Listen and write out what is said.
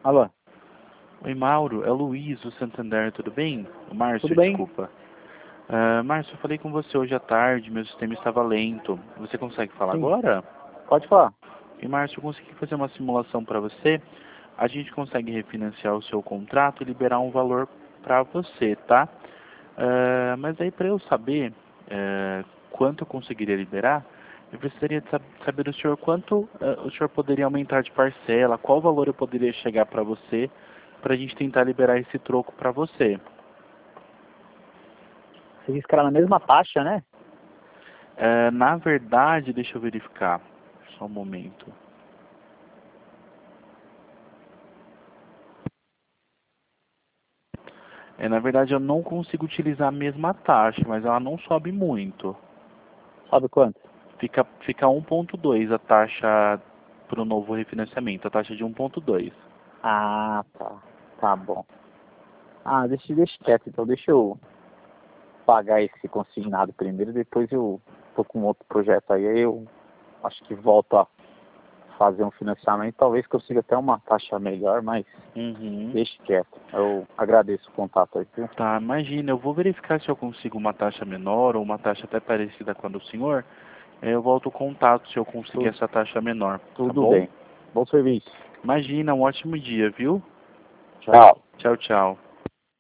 Alô? Oi, Mauro, é o Luiz, do Santander, tudo bem? O Márcio, Tudo bem? desculpa. Márcio, eu falei com você hoje à tarde, meu sistema estava lento. Você consegue falar Sim. agora? Pode falar. E, Márcio, eu consegui fazer uma simulação para você. A gente consegue refinanciar o seu contrato e liberar um valor para você, tá? Mas aí, para eu saber quanto eu conseguiria liberar, eu precisaria de saber do senhor quanto o senhor poderia aumentar de parcela, qual valor eu poderia chegar para você, para a gente tentar liberar esse troco para você. Você disse que era na mesma taxa, né? Na verdade, deixa eu verificar, só um momento. Na verdade, eu não consigo utilizar a mesma taxa, mas ela não sobe muito. Sabe quanto? Fica 1,2 a taxa para o novo refinanciamento, a taxa de 1,2. Ah, tá. Tá bom. Ah, deixa quieto, então deixa eu pagar esse consignado primeiro, depois eu tô com outro projeto aí eu acho que volto a fazer um financiamento, talvez consiga até uma taxa melhor, mas deixa quieto. Eu agradeço o contato aí, viu? Tá, imagina, eu vou verificar se eu consigo uma taxa menor ou uma taxa até parecida com a do senhor. Eu volto o contato se eu conseguir essa taxa menor, tá Tudo bom? bem. Bom serviço. Imagina, um ótimo dia, viu? Tchau. Tchau, tchau.